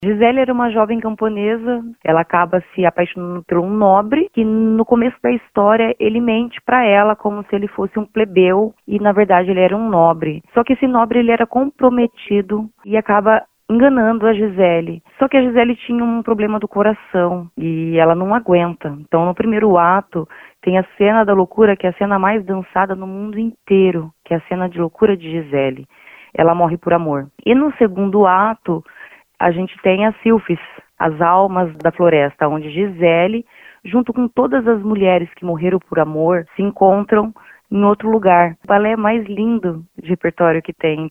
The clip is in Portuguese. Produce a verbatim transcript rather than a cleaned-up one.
Gisele era uma jovem camponesa, ela acaba se apaixonando por um nobre, que no começo da história ele mente para ela como se ele fosse um plebeu e na verdade ele era um nobre. Só que esse nobre ele era comprometido e acaba enganando a Gisele. Só que a Gisele tinha um problema do coração e ela não aguenta. Então no primeiro ato tem a cena da loucura, que é a cena mais dançada no mundo inteiro, que é a cena de loucura de Gisele. Ela morre por amor. E no segundo ato a gente tem as Sílfis, as almas da floresta, onde Gisele, junto com todas as mulheres que morreram por amor, se encontram em outro lugar. O balé mais lindo de repertório que tem.